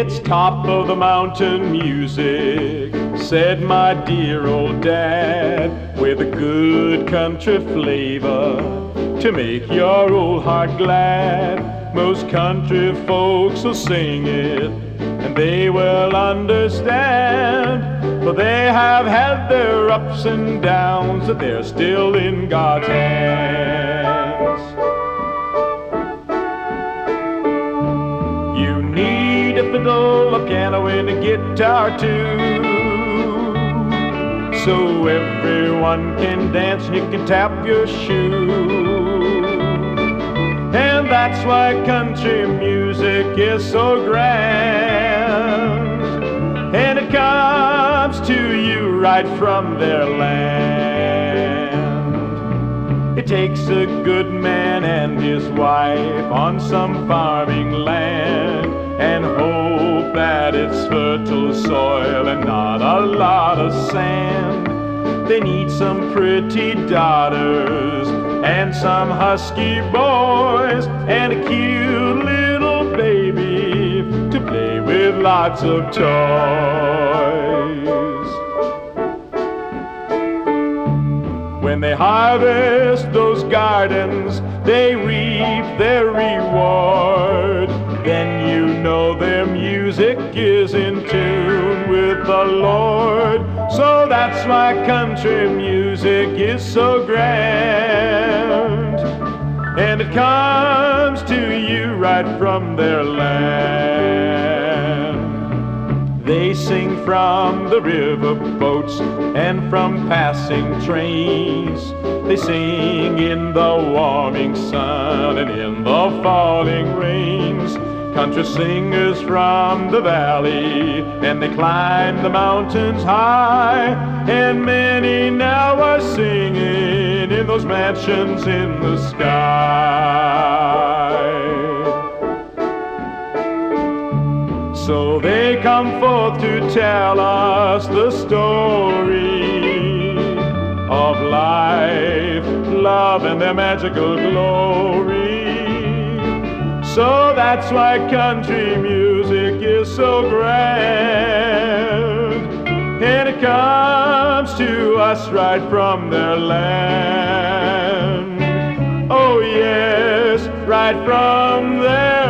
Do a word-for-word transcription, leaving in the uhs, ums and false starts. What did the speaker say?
It's top of the mountain music, said my dear old dad, with a good country flavor to make your old heart glad. Most country folks will sing it, and they will understand, for they have had their ups and downs, but they're still in God's hands. You need a fiddle, a piano, and a guitar too, so everyone can dance and you can tap your shoe. And that's why country music is so grand, and it comes to you right from their land. It takes a good man and his wife on some farming land, and hope that it's fertile soil and not a lot of sand. They need some pretty daughters and some husky boys and a cute little baby to play with lots of toys. When they harvest those gardens, they reap their reward. Then you know their music is in tune with the Lord. So that's why country music is so grand, and it comes to you right from their land. They sing from the river boats and from passing trains. They sing in the warming sun and in the falling rains. Country singers from the valley, and they climb the mountains high, and many now are singing in those mansions in the sky. So they come forth to tell us the story of life, love, and their magical glory. So that's why country music is so grand, and it comes to us right from their land. Oh yes, right from their